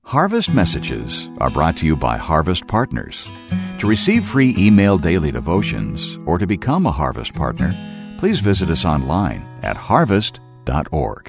Harvest Messages are brought to you by Harvest Partners. To receive free email daily devotions or to become a Harvest Partner, please visit us online at harvest.org.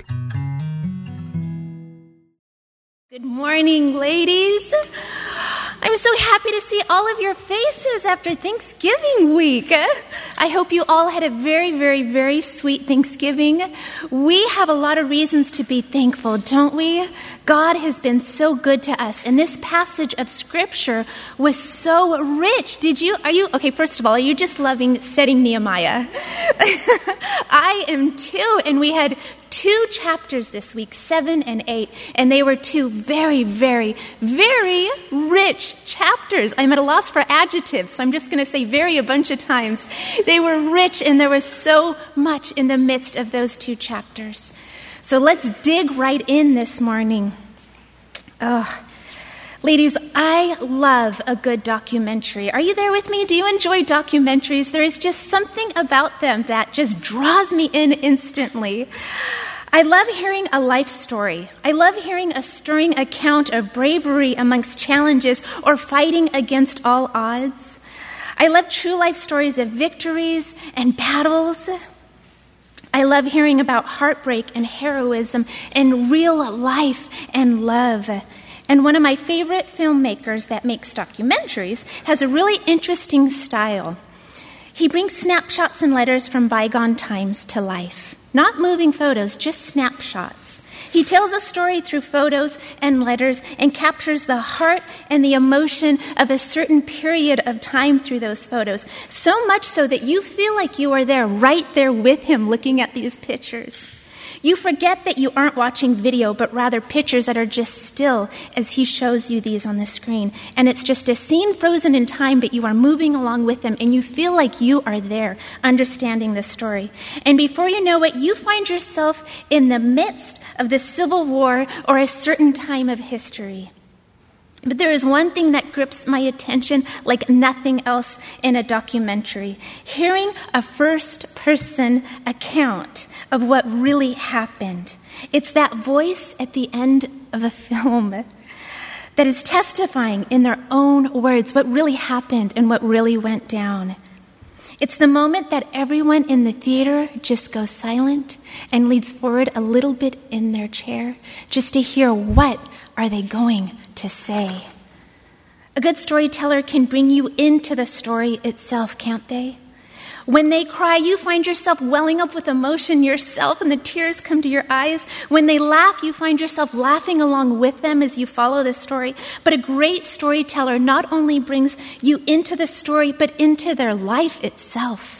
Good morning, ladies. I'm so happy to see all of your faces after Thanksgiving week. I hope you all had a very, very, very sweet Thanksgiving. We have a lot of reasons to be thankful, don't we? God has been so good to us, and this passage of Scripture was so rich. Okay, first of all, are you just loving studying Nehemiah? I am too, and we had 2 chapters this week, 7 and 8, and they were 2 very, very, very rich chapters. I'm at a loss for adjectives, so I'm just going to say very a bunch of times. They were rich, and there was so much in the midst of those 2 chapters. So let's dig right in this morning. Ladies, I love a good documentary. Are you there with me? Do you enjoy documentaries? There is just something about them that just draws me in instantly. I love hearing a life story. I love hearing a stirring account of bravery amongst challenges or fighting against all odds. I love true life stories of victories and battles. I love hearing about heartbreak and heroism and real life and love. And one of my favorite filmmakers that makes documentaries has a really interesting style. He brings snapshots and letters from bygone times to life. Not moving photos, just snapshots. He tells a story through photos and letters and captures the heart and the emotion of a certain period of time through those photos. So much so that you feel like you are there, right there with him looking at these pictures. You forget that you aren't watching video, but rather pictures that are just still as he shows you these on the screen. And it's just a scene frozen in time, but you are moving along with them, and you feel like you are there, understanding the story. And before you know it, you find yourself in the midst of the Civil War or a certain time of history. But there is one thing that grips my attention like nothing else in a documentary. Hearing a first-person account of what really happened. It's that voice at the end of a film that is testifying in their own words what really happened and what really went down. It's the moment that everyone in the theater just goes silent and leans forward a little bit in their chair just to hear what are they going to say. A good storyteller can bring you into the story itself, can't they? When they cry, you find yourself welling up with emotion yourself and the tears come to your eyes. When they laugh, you find yourself laughing along with them as you follow the story. But a great storyteller not only brings you into the story, but into their life itself.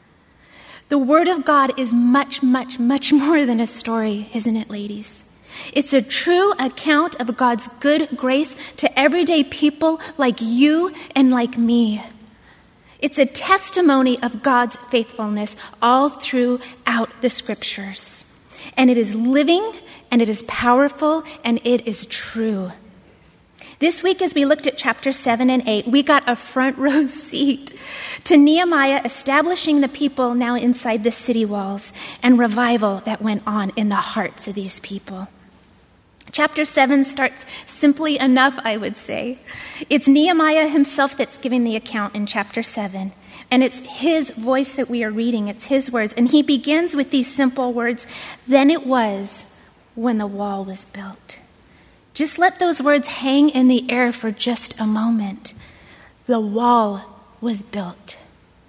The Word of God is much, much, much more than a story, isn't it, ladies? It's a true account of God's good grace to everyday people like you and like me. It's a testimony of God's faithfulness all throughout the Scriptures. And it is living, and it is powerful, and it is true. This week, as we looked at chapter 7 and 8, we got a front row seat to Nehemiah establishing the people now inside the city walls and revival that went on in the hearts of these people. Chapter 7 starts simply enough, I would say. It's Nehemiah himself that's giving the account in chapter 7. And it's his voice that we are reading. It's his words. And he begins with these simple words, "Then it was when the wall was built." Just let those words hang in the air for just a moment. The wall was built.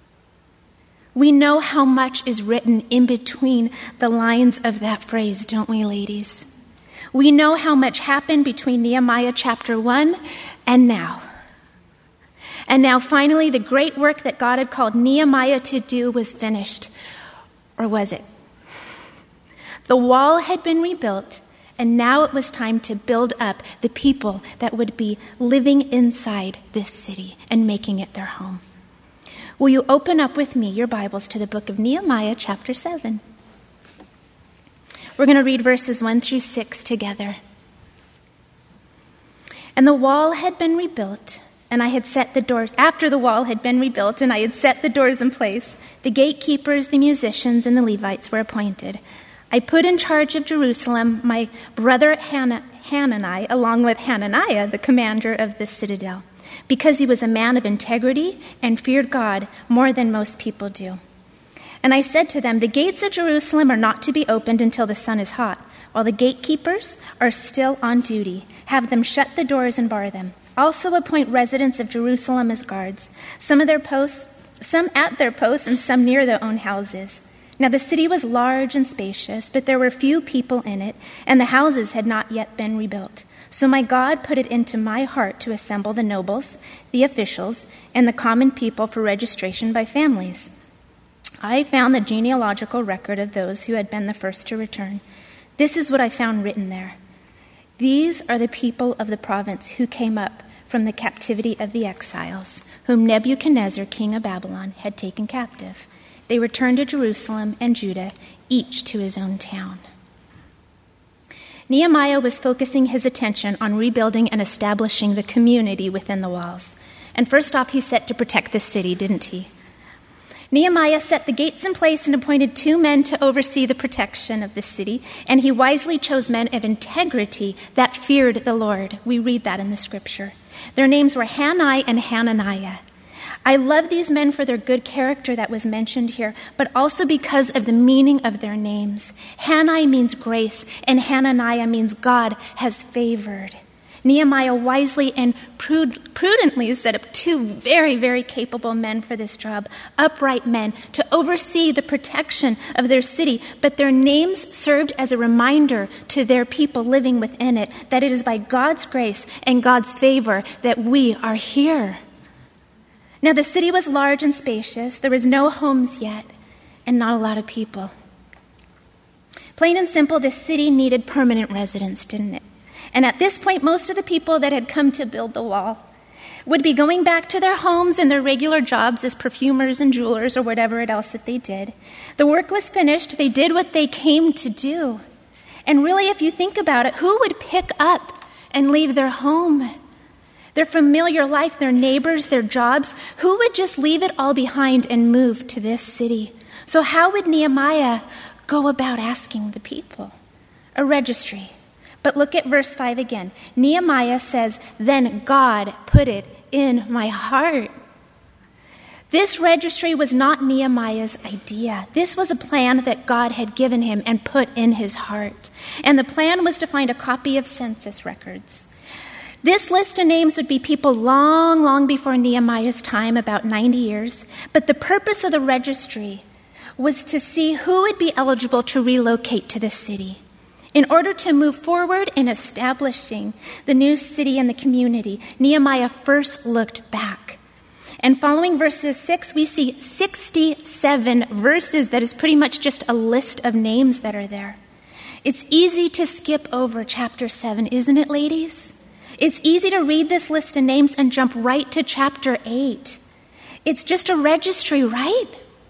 We know how much is written in between the lines of that phrase, don't we, ladies? We know how much happened between Nehemiah chapter 1 and now. And now finally, the great work that God had called Nehemiah to do was finished. Or was it? The wall had been rebuilt, and now it was time to build up the people that would be living inside this city and making it their home. Will you open up with me your Bibles to the book of Nehemiah chapter 7? We're going to read verses 1 through 6 together. "And the wall had been rebuilt, and I had set the doors, after the wall had been rebuilt, and I had set the doors in place. The gatekeepers, the musicians, and the Levites were appointed. I put in charge of Jerusalem my brother Hanani, along with Hananiah, the commander of the citadel, because he was a man of integrity and feared God more than most people do. And I said to them, the gates of Jerusalem are not to be opened until the sun is hot, while the gatekeepers are still on duty. Have them shut the doors and bar them. Also appoint residents of Jerusalem as guards, some at their posts and some near their own houses. Now the city was large and spacious, but there were few people in it, and the houses had not yet been rebuilt. So my God put it into my heart to assemble the nobles, the officials, and the common people for registration by families. I found the genealogical record of those who had been the first to return. This is what I found written there. These are the people of the province who came up from the captivity of the exiles, whom Nebuchadnezzar, king of Babylon, had taken captive. They returned to Jerusalem and Judah, each to his own town. Nehemiah was focusing his attention on rebuilding and establishing the community within the walls. And first off, he set to protect the city, didn't he? Nehemiah set the gates in place and appointed 2 men to oversee the protection of the city, and he wisely chose men of integrity that feared the Lord. We read that in the scripture. Their names were Hanani and Hananiah. I love these men for their good character that was mentioned here, but also because of the meaning of their names. Hanani means grace, and Hananiah means God has favored. Nehemiah wisely and prudently set up 2 very, very capable men for this job, upright men, to oversee the protection of their city. But their names served as a reminder to their people living within it that it is by God's grace and God's favor that we are here. Now, the city was large and spacious. There was no homes yet, and not a lot of people. Plain and simple, this city needed permanent residents, didn't it? And at this point, most of the people that had come to build the wall would be going back to their homes and their regular jobs as perfumers and jewelers or whatever else that they did. The work was finished. They did what they came to do. And really, if you think about it, who would pick up and leave their home, their familiar life, their neighbors, their jobs? Who would just leave it all behind and move to this city? So how would Nehemiah go about asking the people? A registry. But look at verse 5 again. Nehemiah says, then God put it in my heart. This registry was not Nehemiah's idea. This was a plan that God had given him and put in his heart. And the plan was to find a copy of census records. This list of names would be people long, long before Nehemiah's time, about 90 years. But the purpose of the registry was to see who would be eligible to relocate to the city. In order to move forward in establishing the new city and the community, Nehemiah first looked back. And following verses 6, we see 67 verses that is pretty much just a list of names that are there. It's easy to skip over chapter 7, isn't it, ladies? It's easy to read this list of names and jump right to chapter 8. It's just a registry, right?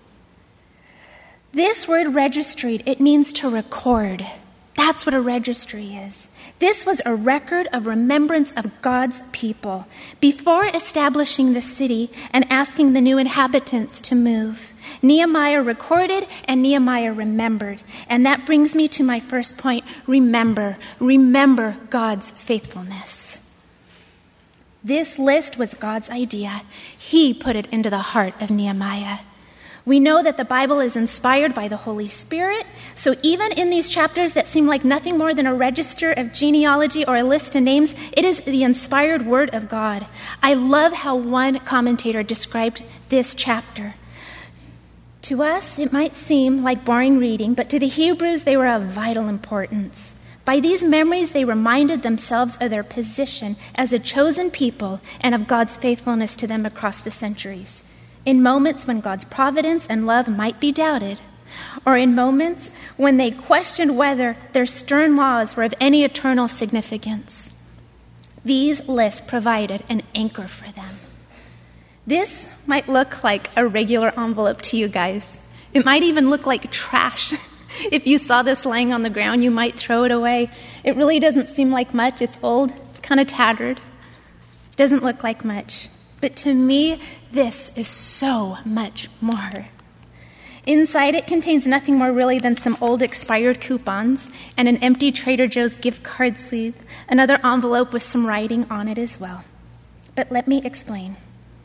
This word registered, it means to record. That's what a registry is. This was a record of remembrance of God's people before establishing the city and asking the new inhabitants to move. Nehemiah recorded and Nehemiah remembered. And that brings me to my first point. Remember God's faithfulness. This list was God's idea. He put it into the heart of Nehemiah. We know that the Bible is inspired by the Holy Spirit, so even in these chapters that seem like nothing more than a register of genealogy or a list of names, it is the inspired word of God. I love how one commentator described this chapter. To us, it might seem like boring reading, but to the Hebrews, they were of vital importance. By these memories, they reminded themselves of their position as a chosen people and of God's faithfulness to them across the centuries. In moments when God's providence and love might be doubted, or in moments when they questioned whether their stern laws were of any eternal significance. These lists provided an anchor for them. This might look like a regular envelope to you guys. It might even look like trash. If you saw this lying on the ground, you might throw it away. It really doesn't seem like much. It's old. It's kind of tattered. It doesn't look like much. But to me, this is so much more. Inside it contains nothing more really than some old expired coupons and an empty Trader Joe's gift card sleeve, another envelope with some writing on it as well. But let me explain.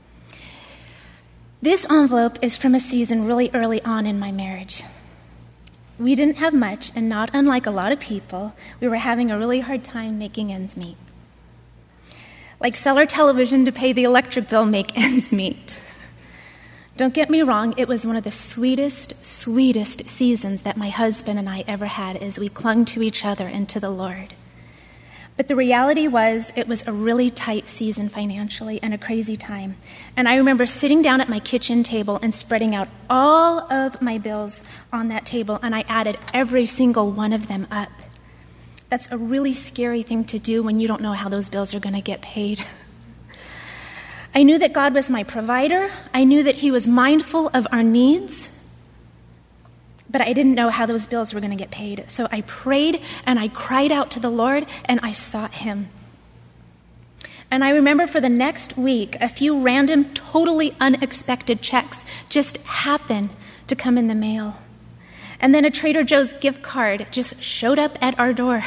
This envelope is from a season really early on in my marriage. We didn't have much, and not unlike a lot of people, we were having a really hard time making ends meet. Like sell our television to pay the electric bill, make ends meet. Don't get me wrong, it was one of the sweetest seasons that my husband and I ever had as we clung to each other and to the Lord. But the reality was, it was a really tight season financially and a crazy time. And I remember sitting down at my kitchen table and spreading out all of my bills on that table, and I added every single one of them up. That's a really scary thing to do when you don't know how those bills are going to get paid. I knew that God was my provider. I knew that He was mindful of our needs. But I didn't know how those bills were going to get paid. So I prayed and I cried out to the Lord and I sought Him. And I remember for the next week, a few random, totally unexpected checks just happened to come in the mail. And then a Trader Joe's gift card just showed up at our door.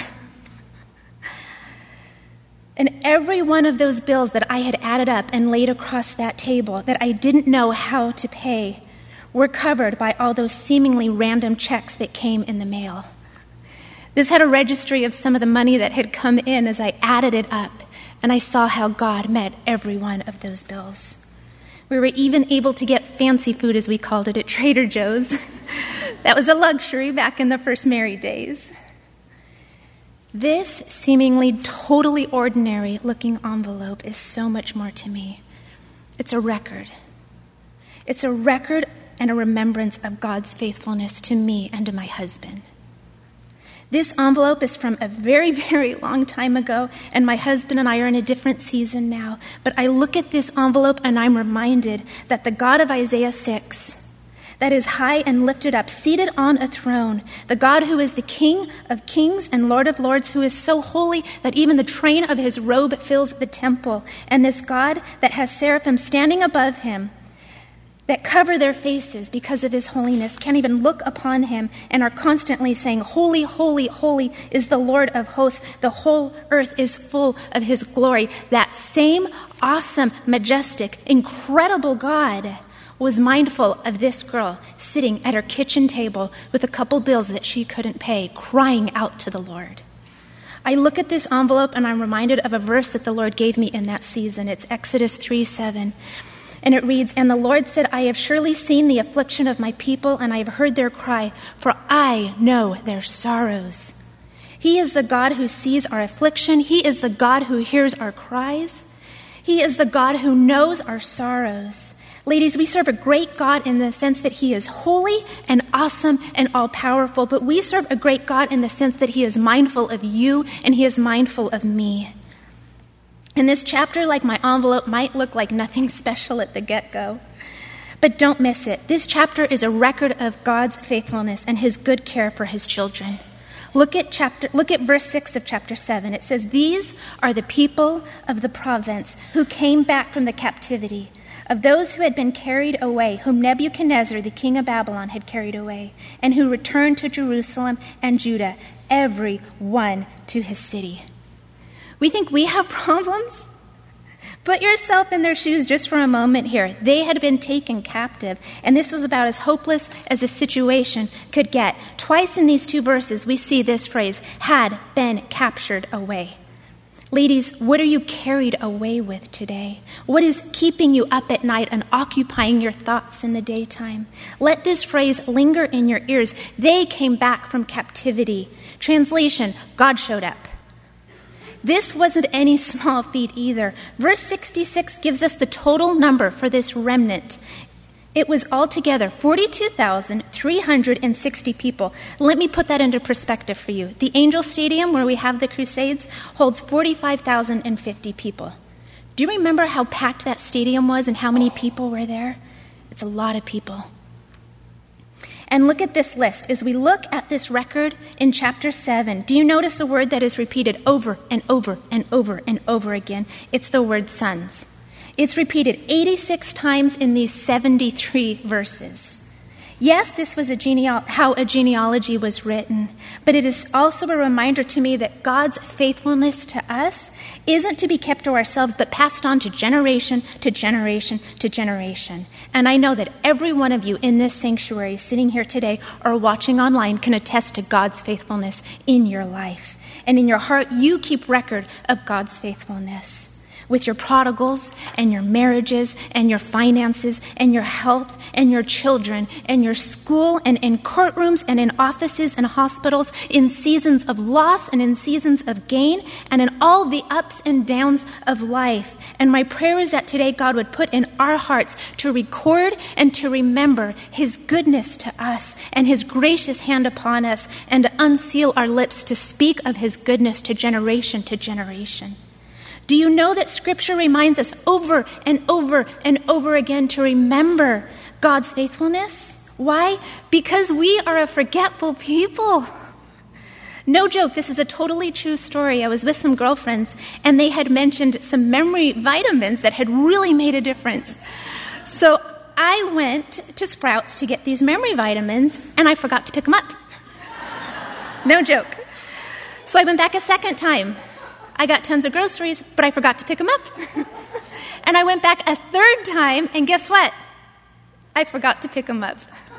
And every one of those bills that I had added up and laid across that table that I didn't know how to pay were covered by all those seemingly random checks that came in the mail. This had a registry of some of the money that had come in as I added it up, and I saw how God met every one of those bills. We were even able to get fancy food, as we called it, at Trader Joe's. That was a luxury back in the first married days. This seemingly totally ordinary-looking envelope is so much more to me. It's a record. It's a record and a remembrance of God's faithfulness to me and to my husband. This envelope is from a very, very long time ago, and my husband and I are in a different season now. But I look at this envelope and I'm reminded that the God of Isaiah 6, that is high and lifted up, seated on a throne, the God who is the King of kings and Lord of lords, who is so holy that even the train of His robe fills the temple, and this God that has seraphim standing above Him, that cover their faces because of His holiness, can't even look upon Him, and are constantly saying, "Holy, holy, holy is the Lord of hosts. The whole earth is full of His glory." That same awesome, majestic, incredible God was mindful of this girl sitting at her kitchen table with a couple bills that she couldn't pay, crying out to the Lord. I look at this envelope and I'm reminded of a verse that the Lord gave me in that season. It's Exodus 3:7. And it reads, "And the Lord said, I have surely seen the affliction of my people, and I have heard their cry, for I know their sorrows." He is the God who sees our affliction. He is the God who hears our cries. He is the God who knows our sorrows. Ladies, we serve a great God in the sense that He is holy and awesome and all-powerful, but we serve a great God in the sense that He is mindful of you and He is mindful of me. And this chapter, like my envelope, might look like nothing special at the get-go. But don't miss it. This chapter is a record of God's faithfulness and His good care for His children. Look at verse 6 of chapter 7. It says, "These are the people of the province who came back from the captivity, of those who had been carried away, whom Nebuchadnezzar, the king of Babylon, had carried away, and who returned to Jerusalem and Judah, every one to his city." We think we have problems? Put yourself in their shoes just for a moment here. They had been taken captive, and this was about as hopeless as a situation could get. Twice in these two verses, we see this phrase, "had been captured away." Ladies, what are you carried away with today? What is keeping you up at night and occupying your thoughts in the daytime? Let this phrase linger in your ears. They came back from captivity. Translation, God showed up. This wasn't any small feat either. Verse 66 gives us the total number for this remnant. It was altogether 42,360 people. Let me put that into perspective for you. The Angel Stadium, where we have the Crusades, holds 45,050 people. Do you remember how packed that stadium was and how many people were there? It's a lot of people. And look at this list. As we look at this record in chapter 7, do you notice a word that is repeated over and over and over and over again? It's the word sons. It's repeated 86 times in these 73 verses. Yes, this was how a genealogy was written, but it is also a reminder to me that God's faithfulness to us isn't to be kept to ourselves, but passed on to generation to generation to generation. And I know that every one of you in this sanctuary sitting here today or watching online can attest to God's faithfulness in your life. And in your heart, you keep record of God's faithfulness. With your prodigals and your marriages and your finances and your health and your children and your school and in courtrooms and in offices and hospitals, in seasons of loss and in seasons of gain and in all the ups and downs of life. And my prayer is that today God would put in our hearts to record and to remember his goodness to us and his gracious hand upon us, and to unseal our lips to speak of his goodness to generation to generation. Do you know that Scripture reminds us over and over and over again to remember God's faithfulness? Why? Because we are a forgetful people. No joke, this is a totally true story. I was with some girlfriends, and they had mentioned some memory vitamins that had really made a difference. So I went to Sprouts to get these memory vitamins, and I forgot to pick them up. No joke. So I went back a second time. I got tons of groceries, but I forgot to pick them up. And I went back a third time, and guess what? I forgot to pick them up.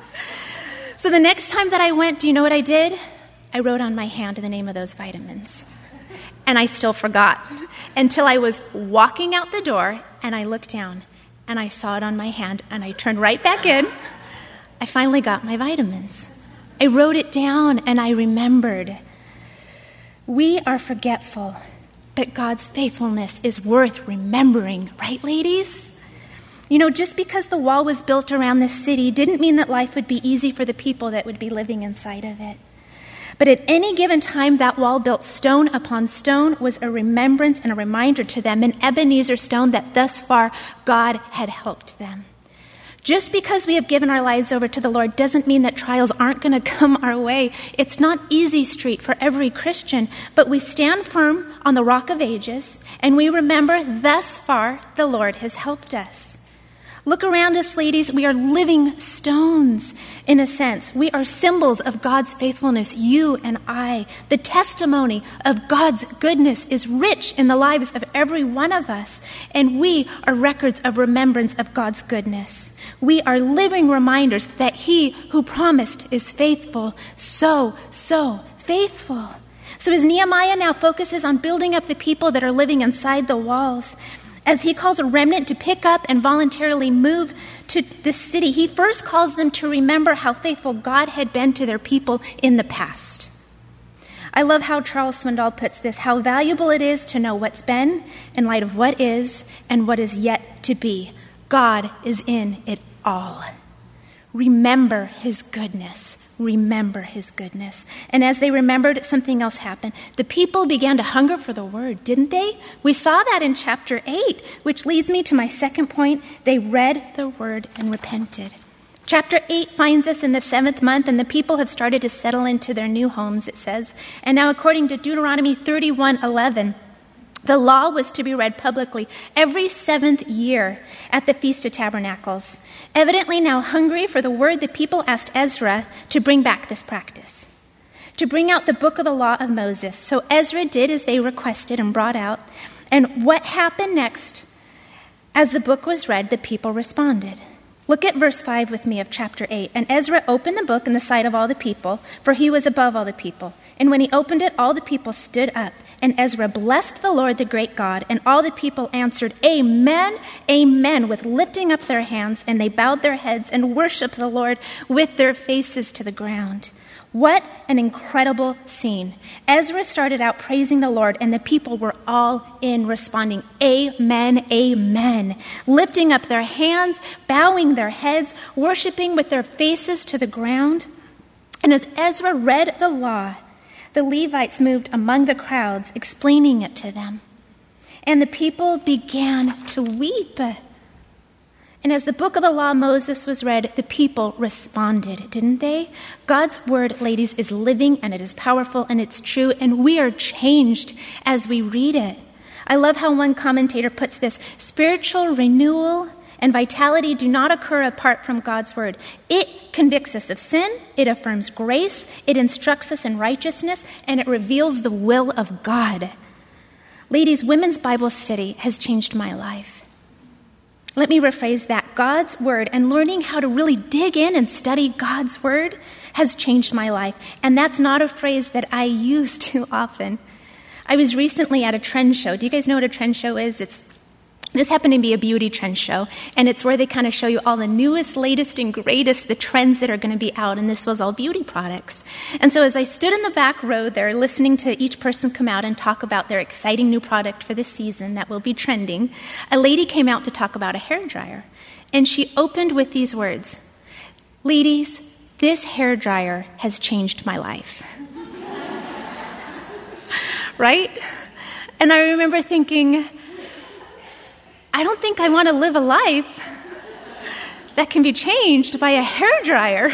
So the next time that I went, do you know what I did? I wrote on my hand the name of those vitamins. And I still forgot until I was walking out the door, and I looked down, and I saw it on my hand, and I turned right back in. I finally got my vitamins. I wrote it down, and I remembered. We are forgetful, but God's faithfulness is worth remembering, right, ladies? You know, just because the wall was built around this city didn't mean that life would be easy for the people that would be living inside of it. But at any given time, that wall built stone upon stone was a remembrance and a reminder to them, an Ebenezer stone that thus far God had helped them. Just because we have given our lives over to the Lord doesn't mean that trials aren't going to come our way. It's not easy street for every Christian, but we stand firm on the rock of ages, and we remember thus far the Lord has helped us. Look around us, ladies. We are living stones, in a sense. We are symbols of God's faithfulness, you and I. The testimony of God's goodness is rich in the lives of every one of us, and we are records of remembrance of God's goodness. We are living reminders that he who promised is faithful, so faithful. So as Nehemiah now focuses on building up the people that are living inside the walls, as he calls a remnant to pick up and voluntarily move to this city, he first calls them to remember how faithful God had been to their people in the past. I love how Charles Swindoll puts this, how valuable it is to know what's been in light of what is and what is yet to be. God is in it all. Remember his goodness. Remember his goodness. And as they remembered, something else happened. The people began to hunger for the word, didn't they? We saw that in chapter 8, which leads me to my second point. They read the word and repented. Chapter 8 finds us in the 7th month, and the people have started to settle into their new homes, it says. And now according to Deuteronomy 31:11, the law was to be read publicly every 7th year at the Feast of Tabernacles. Evidently now hungry for the word, the people asked Ezra to bring back this practice, to bring out the book of the law of Moses. So Ezra did as they requested and brought out. And what happened next? As the book was read, the people responded. Look at verse 5 with me of chapter 8. And Ezra opened the book in the sight of all the people, for he was above all the people. And when he opened it, all the people stood up. And Ezra blessed the Lord, the great God. And all the people answered, Amen, amen, with lifting up their hands. And they bowed their heads and worshiped the Lord with their faces to the ground. What an incredible scene. Ezra started out praising the Lord, and the people were all in, responding, Amen, amen, lifting up their hands, bowing their heads, worshiping with their faces to the ground. And as Ezra read the law, the Levites moved among the crowds, explaining it to them. And the people began to weep. And as the book of the law of Moses was read, the people responded, didn't they? God's word, ladies, is living, and it is powerful, and it's true, and we are changed as we read it. I love how one commentator puts this: spiritual renewal and vitality do not occur apart from God's word. It convicts us of sin, it affirms grace, it instructs us in righteousness, and it reveals the will of God. Ladies, women's Bible study has changed my life. Let me rephrase that. God's word and learning how to really dig in and study God's word has changed my life. And that's not a phrase that I use too often. I was recently at a trend show. Do you guys know what a trend show is? This happened to be a beauty trend show, and it's where they kind of show you all the newest, latest, and greatest, the trends that are going to be out, and this was all beauty products. And so as I stood in the back row there, listening to each person come out and talk about their exciting new product for the season that will be trending, a lady came out to talk about a hairdryer, and she opened with these words, "Ladies, this hairdryer has changed my life." Right? And I remember thinking, I don't think I want to live a life that can be changed by a hairdryer.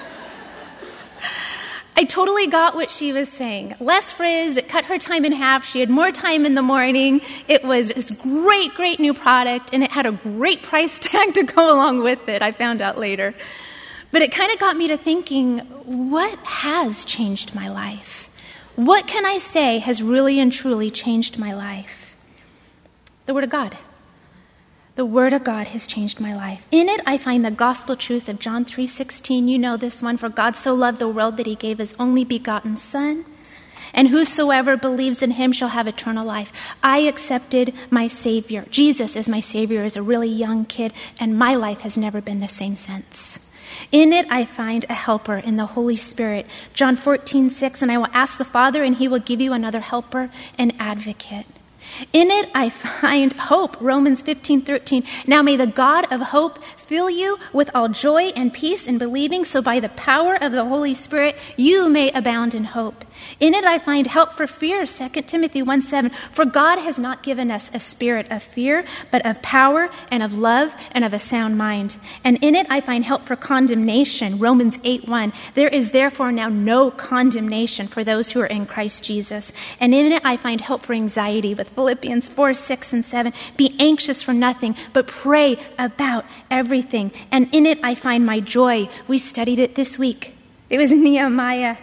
I totally got what she was saying. Less frizz, it cut her time in half. She had more time in the morning. It was this great, great new product, and it had a great price tag to go along with it, I found out later. But it kind of got me to thinking, what has changed my life? What can I say has really and truly changed my life? The Word of God. The Word of God has changed my life. In it, I find the gospel truth of John 3:16. You know this one. For God so loved the world that he gave his only begotten Son, and whosoever believes in him shall have eternal life. I accepted my Savior. Jesus as my Savior as a really young kid, and my life has never been the same since. In it, I find a helper in the Holy Spirit. John 14:6, and I will ask the Father, and he will give you another helper, an advocate. In it, I find hope. Romans 15:13. Now may the God of hope fill you with all joy and peace in believing, so by the power of the Holy Spirit, you may abound in hope. In it, I find help for fear. 2 Timothy 1:7. For God has not given us a spirit of fear, but of power and of love and of a sound mind. And in it, I find help for condemnation. Romans 8:1. There is therefore now no condemnation for those who are in Christ Jesus. And in it, I find help for anxiety with Philippians 4:6 and 7. Be anxious for nothing, but pray about everything. And in it, I find my joy. We studied it this week. It was Nehemiah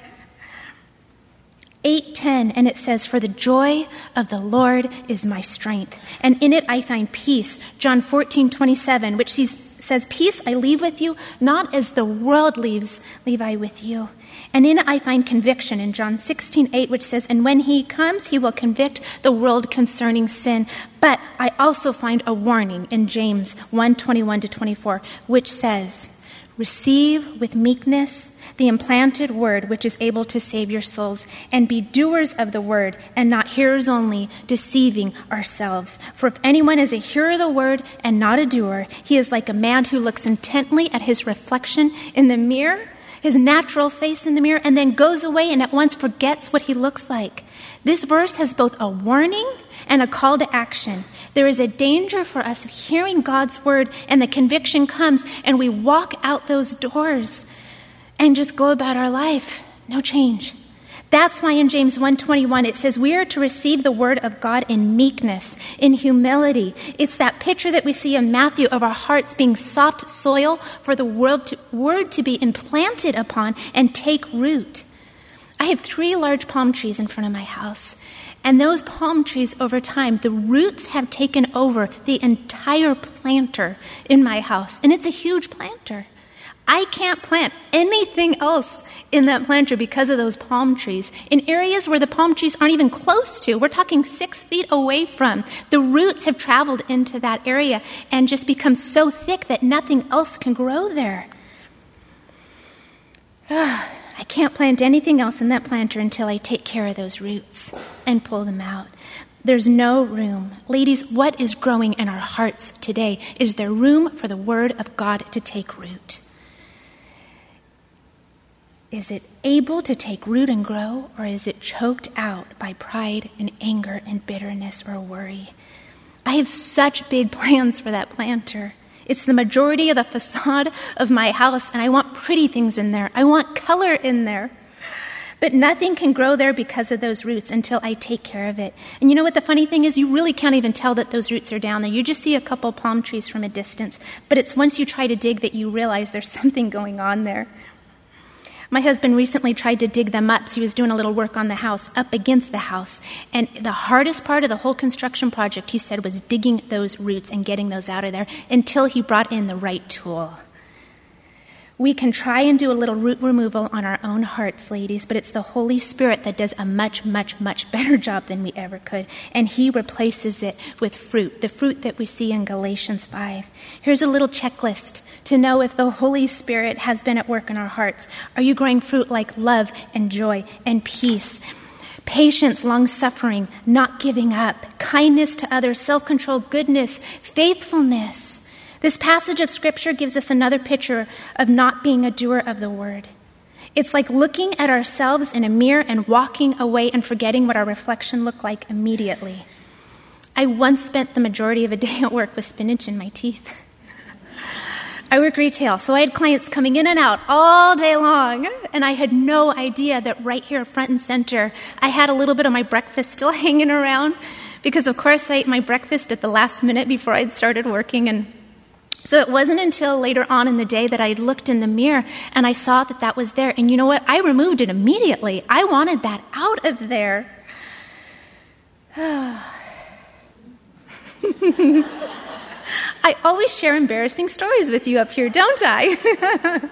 8:10, and it says, for the joy of the Lord is my strength. And in it I find peace. John 14:27, which says, peace I leave with you, not as the world leaves, leave I with you. And in it I find conviction in John 16:8, which says, and when he comes, he will convict the world concerning sin. But I also find a warning in James 1:21-24, which says, receive with meekness the implanted word which is able to save your souls, and be doers of the word and not hearers only, deceiving ourselves. For if anyone is a hearer of the word and not a doer, he is like a man who looks intently at his reflection in the mirror, his natural face in the mirror, and then goes away and at once forgets what he looks like. This verse has both a warning and a call to action. There is a danger for us of hearing God's word and the conviction comes and we walk out those doors and just go about our life. No change. That's why in James 1:21 it says we are to receive the word of God in meekness, in humility. It's that picture that we see in Matthew of our hearts being soft soil for the word to be implanted upon and take root. I have 3 large palm trees in front of my house. And those palm trees over time, the roots have taken over the entire planter in my house. And it's a huge planter. I can't plant anything else in that planter because of those palm trees. In areas where the palm trees aren't even close to, we're talking 6 feet away from, the roots have traveled into that area and just become so thick that nothing else can grow there. I can't plant anything else in that planter until I take care of those roots and pull them out. There's no room. Ladies, what is growing in our hearts today? Is there room for the word of God to take root? Is it able to take root and grow, or is it choked out by pride and anger and bitterness or worry? I have such big plans for that planter. It's the majority of the facade of my house, and I want pretty things in there. I want color in there. But nothing can grow there because of those roots until I take care of it. And you know what the funny thing is? You really can't even tell that those roots are down there. You just see a couple palm trees from a distance. But it's once you try to dig that you realize there's something going on there. My husband recently tried to dig them up. So he was doing a little work on the house, up against the house. And the hardest part of the whole construction project, he said, was digging those roots and getting those out of there until he brought in the right tool. We can try and do a little root removal on our own hearts, ladies, but it's the Holy Spirit that does a much, much, much better job than we ever could. And he replaces it with fruit, the fruit that we see in Galatians 5. Here's a little checklist to know if the Holy Spirit has been at work in our hearts. Are you growing fruit like love and joy and peace? Patience, long-suffering, not giving up, kindness to others, self-control, goodness, faithfulness. This passage of Scripture gives us another picture of not being a doer of the word. It's like looking at ourselves in a mirror and walking away and forgetting what our reflection looked like immediately. I once spent the majority of a day at work with spinach in my teeth. I work retail, so I had clients coming in and out all day long, and I had no idea that right here front and center, I had a little bit of my breakfast still hanging around because, of course, I ate my breakfast at the last minute before I'd started working, and so it wasn't until later on in the day that I looked in the mirror and I saw that that was there. And you know what? I removed it immediately. I wanted that out of there. I always share embarrassing stories with you up here, don't I?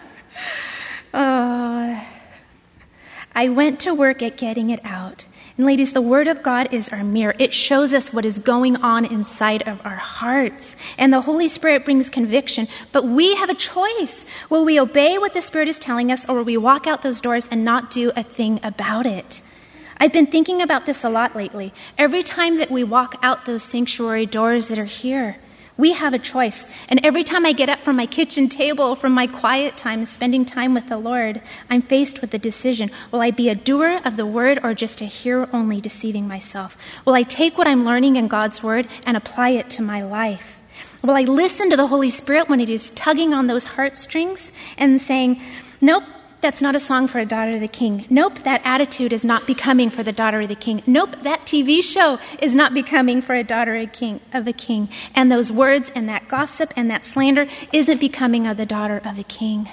I went to work at getting it out. And ladies, the Word of God is our mirror. It shows us what is going on inside of our hearts. And the Holy Spirit brings conviction. But we have a choice. Will we obey what the Spirit is telling us, or will we walk out those doors and not do a thing about it? I've been thinking about this a lot lately. Every time that we walk out those sanctuary doors that are here, we have a choice. And every time I get up from my kitchen table, from my quiet time, spending time with the Lord, I'm faced with the decision. Will I be a doer of the word or just a hearer only, deceiving myself? Will I take what I'm learning in God's word and apply it to my life? Will I listen to the Holy Spirit when it is tugging on those heartstrings and saying, nope, that's not a song for a daughter of the King. Nope, that attitude is not becoming for the daughter of the King. Nope, that TV show is not becoming for a daughter of a king. And those words and that gossip and that slander isn't becoming of the daughter of a king.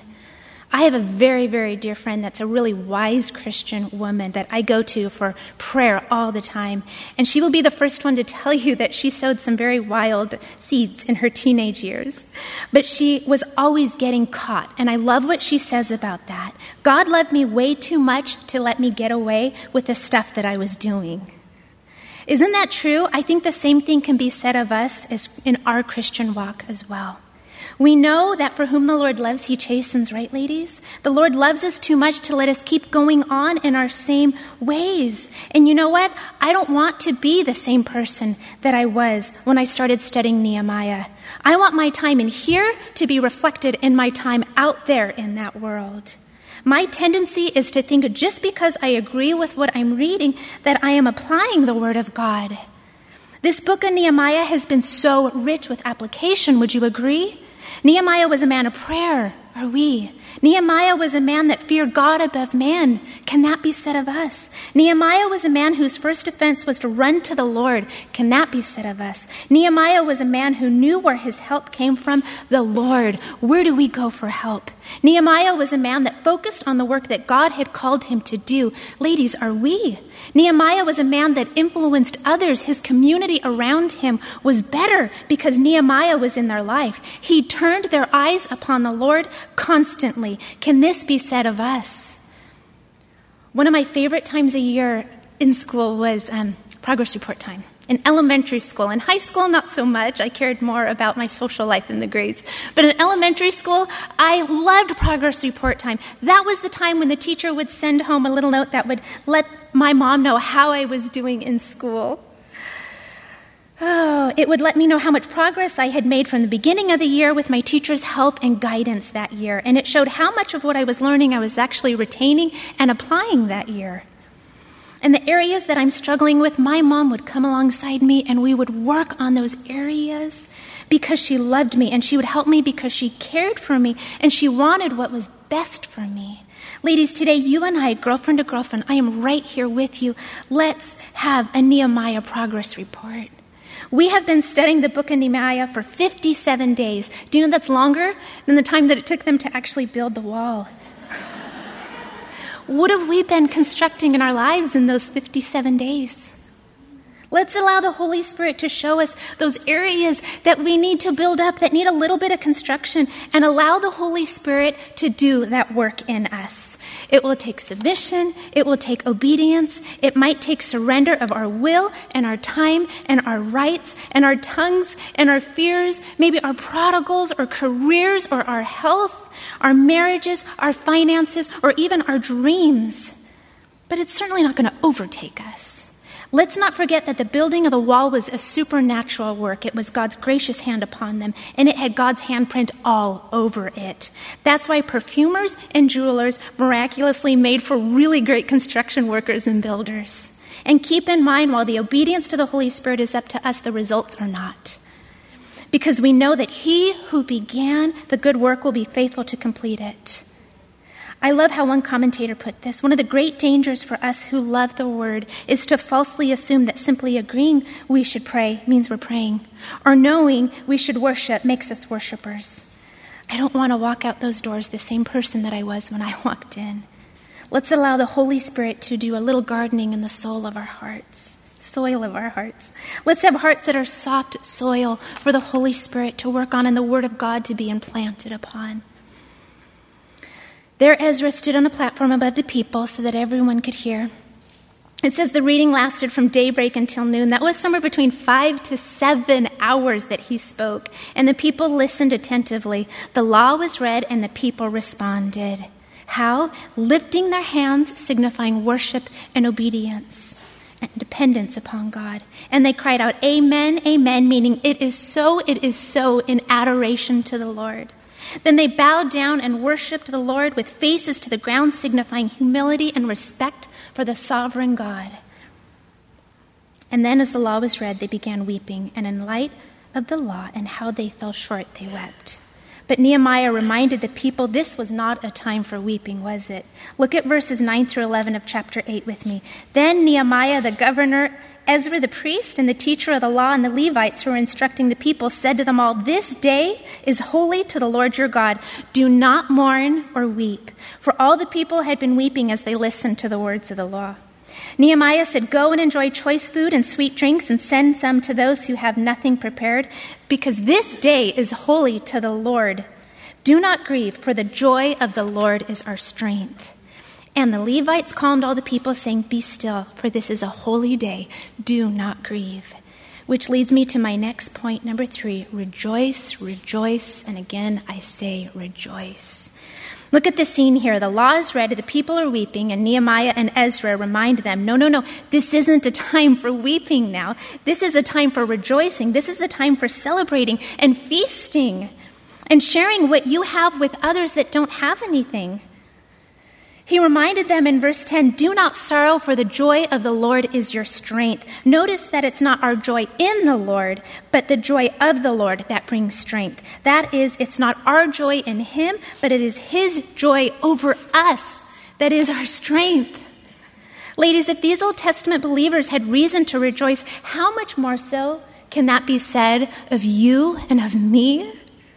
I have a very, very dear friend that's a really wise Christian woman that I go to for prayer all the time. And she will be the first one to tell you that she sowed some very wild seeds in her teenage years. But she was always getting caught. And I love what she says about that. God loved me way too much to let me get away with the stuff that I was doing. Isn't that true? I think the same thing can be said of us as in our Christian walk as well. We know that for whom the Lord loves, he chastens, right, ladies? The Lord loves us too much to let us keep going on in our same ways. And you know what? I don't want to be the same person that I was when I started studying Nehemiah. I want my time in here to be reflected in my time out there in that world. My tendency is to think just because I agree with what I'm reading that I am applying the Word of God. This book of Nehemiah has been so rich with application. Would you agree? Nehemiah was a man of prayer, are we? Nehemiah was a man that feared God above man. Can that be said of us? Nehemiah was a man whose first offense was to run to the Lord. Can that be said of us? Nehemiah was a man who knew where his help came from, the Lord. Where do we go for help? Nehemiah was a man that focused on the work that God had called him to do. Ladies, are we? Nehemiah was a man that influenced others. His community around him was better because Nehemiah was in their life. He turned their eyes upon the Lord constantly. Can this be said of us? One of my favorite times a year in school was progress report time. In elementary school. In high school, not so much. I cared more about my social life than the grades. But in elementary school, I loved progress report time. That was the time when the teacher would send home a little note that would let my mom know how I was doing in school. Oh, it would let me know how much progress I had made from the beginning of the year with my teacher's help and guidance that year. And it showed how much of what I was learning I was actually retaining and applying that year. And the areas that I'm struggling with, my mom would come alongside me and we would work on those areas because she loved me, and she would help me because she cared for me and she wanted what was best for me. Ladies, today, you and I, girlfriend to girlfriend, I am right here with you. Let's have a Nehemiah progress report. We have been studying the book of Nehemiah for 57 days. Do you know that's longer than the time that it took them to actually build the wall? What have we been constructing in our lives in those 57 days? Let's allow the Holy Spirit to show us those areas that we need to build up, that need a little bit of construction, and allow the Holy Spirit to do that work in us. It will take submission. It will take obedience. It might take surrender of our will and our time and our rights and our tongues and our fears, maybe our prodigals or careers or our health, our marriages, our finances, or even our dreams. But it's certainly not going to overtake us. Let's not forget that the building of the wall was a supernatural work. It was God's gracious hand upon them, and it had God's handprint all over it. That's why perfumers and jewelers miraculously made for really great construction workers and builders. And keep in mind, while the obedience to the Holy Spirit is up to us, the results are not. Because we know that he who began the good work will be faithful to complete it. I love how one commentator put this. One of the great dangers for us who love the word is to falsely assume that simply agreeing we should pray means we're praying, or knowing we should worship makes us worshipers. I don't want to walk out those doors the same person that I was when I walked in. Let's allow the Holy Spirit to do a little gardening in the soil of our hearts. Let's have hearts that are soft soil for the Holy Spirit to work on and the word of God to be implanted upon. There Ezra stood on a platform above the people so that everyone could hear. It says the reading lasted from daybreak until noon. That was somewhere between 5 to 7 hours that he spoke. And the people listened attentively. The law was read and the people responded. How? Lifting their hands, signifying worship and obedience and dependence upon God. And they cried out, Amen, amen, meaning it is so, in adoration to the Lord. Then they bowed down and worshipped the Lord with faces to the ground, signifying humility and respect for the sovereign God. And then as the law was read, they began weeping, and in light of the law and how they fell short, they wept. But Nehemiah reminded the people this was not a time for weeping, was it? Look at verses 9 through 11 of chapter 8 with me. Then Nehemiah, the governor, Ezra the priest, and the teacher of the law, and the Levites who were instructing the people said to them all, This day is holy to the Lord your God. Do not mourn or weep. For all the people had been weeping as they listened to the words of the law. Nehemiah said, Go and enjoy choice food and sweet drinks, and send some to those who have nothing prepared, because this day is holy to the Lord. Do not grieve, for the joy of the Lord is our strength. And the Levites calmed all the people, saying, Be still, for this is a holy day. Do not grieve. Which leads me to my next point, number 3. Rejoice, rejoice, and again I say rejoice. Look at the scene here. The law is read, the people are weeping, and Nehemiah and Ezra remind them, No, this isn't a time for weeping now. This is a time for rejoicing. This is a time for celebrating and feasting and sharing what you have with others that don't have anything. He reminded them in verse 10, Do not sorrow, for the joy of the Lord is your strength. Notice that it's not our joy in the Lord, but the joy of the Lord that brings strength. That is, it's not our joy in him, but it is his joy over us that is our strength. Ladies, if these Old Testament believers had reason to rejoice, how much more so can that be said of you and of me?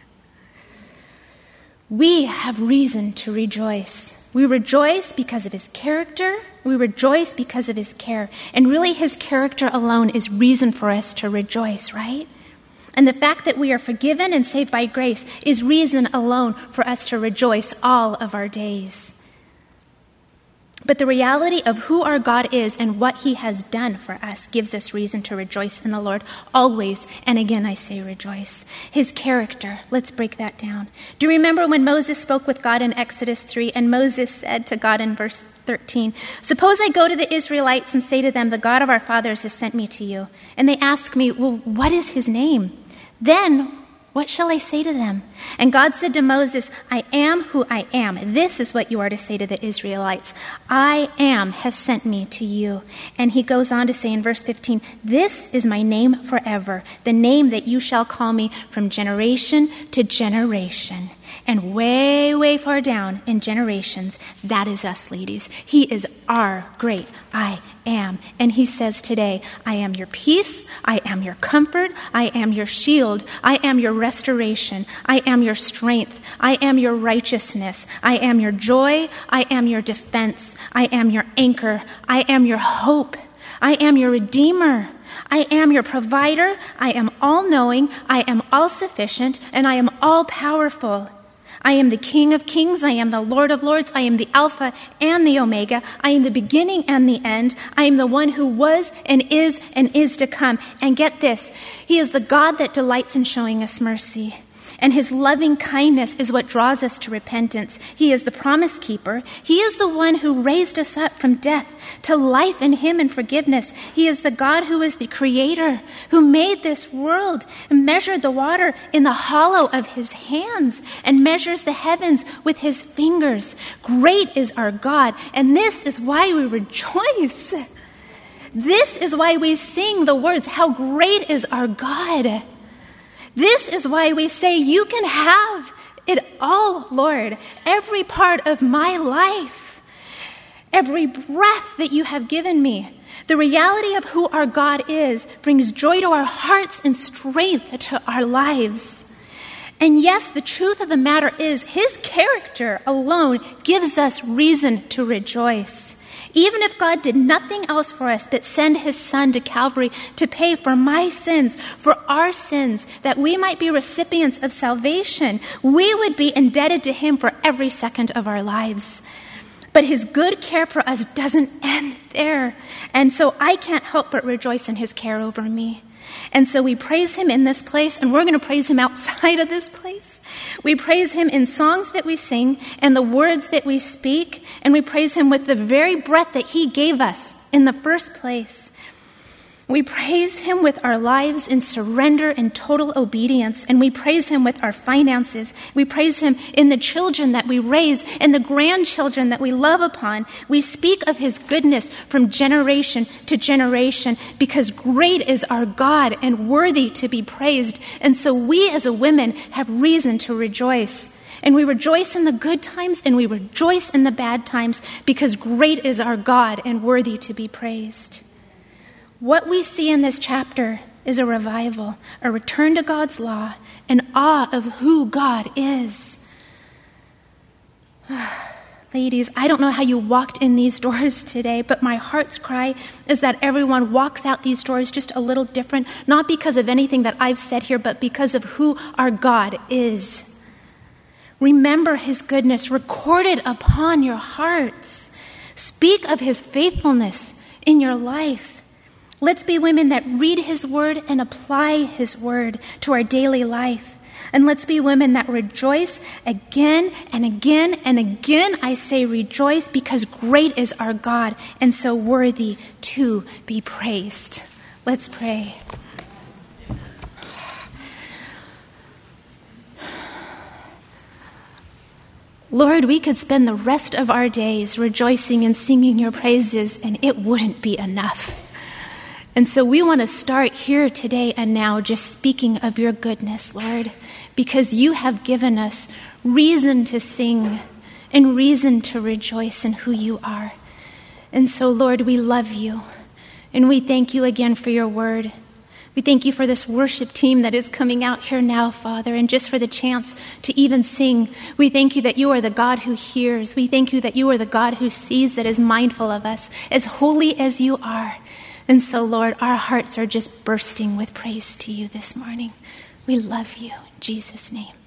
We have reason to rejoice. We rejoice because of his character. We rejoice because of his care. And really, his character alone is reason for us to rejoice, right? And the fact that we are forgiven and saved by grace is reason alone for us to rejoice all of our days. But the reality of who our God is and what he has done for us gives us reason to rejoice in the Lord always. And again, I say rejoice. His character, let's break that down. Do you remember when Moses spoke with God in Exodus 3, and Moses said to God in verse 13, Suppose I go to the Israelites and say to them, The God of our fathers has sent me to you. And they ask me, Well, what is his name? Then what shall I say to them? And God said to Moses, I am who I am. This is what you are to say to the Israelites. I am has sent me to you. And he goes on to say in verse 15, This is my name forever, the name that you shall call me from generation to generation. And way, way far down in generations, that is us, ladies. He is our great I am. And he says today, I am your peace, I am your comfort, I am your shield, I am your restoration, I am your strength, I am your righteousness, I am your joy, I am your defense, I am your anchor, I am your hope, I am your redeemer, I am your provider, I am all-knowing, I am all-sufficient, and I am all-powerful. I am the King of kings, I am the Lord of lords, I am the Alpha and the Omega, I am the beginning and the end, I am the one who was and is to come. And get this, he is the God that delights in showing us mercy. And his loving kindness is what draws us to repentance. He is the promise keeper. He is the one who raised us up from death to life in him and forgiveness. He is the God who is the creator, who made this world and measured the water in the hollow of his hands and measures the heavens with his fingers. Great is our God, and this is why we rejoice. This is why we sing the words, how great is our God. This is why we say, you can have it all, Lord. Every part of my life, every breath that you have given me. The reality of who our God is brings joy to our hearts and strength to our lives. And yes, the truth of the matter is, his character alone gives us reason to rejoice. Even if God did nothing else for us but send his son to Calvary to pay for my sins, for our sins, that we might be recipients of salvation, we would be indebted to him for every second of our lives. But his good care for us doesn't end there. And so I can't help but rejoice in his care over me. And so we praise him in this place, and we're going to praise him outside of this place. We praise him in songs that we sing and the words that we speak, and we praise him with the very breath that he gave us in the first place. We praise him with our lives in surrender and total obedience, and we praise him with our finances. We praise him in the children that we raise and the grandchildren that we love upon. We speak of his goodness from generation to generation because great is our God and worthy to be praised. And so we as a women have reason to rejoice. And we rejoice in the good times and we rejoice in the bad times because great is our God and worthy to be praised. What we see in this chapter is a revival, a return to God's law, an awe of who God is. Ladies, I don't know how you walked in these doors today, but my heart's cry is that everyone walks out these doors just a little different, not because of anything that I've said here, but because of who our God is. Remember his goodness recorded upon your hearts. Speak of his faithfulness in your life. Let's be women that read his word and apply his word to our daily life. And let's be women that rejoice again and again and again. I say rejoice because great is our God and so worthy to be praised. Let's pray. Lord, we could spend the rest of our days rejoicing and singing your praises, and it wouldn't be enough. And so we want to start here today and now just speaking of your goodness, Lord, because you have given us reason to sing and reason to rejoice in who you are. And so, Lord, we love you, and we thank you again for your word. We thank you for this worship team that is coming out here now, Father, and just for the chance to even sing. We thank you that you are the God who hears. We thank you that you are the God who sees, that is mindful of us, as holy as you are. And so, Lord, our hearts are just bursting with praise to you this morning. We love you in Jesus' name.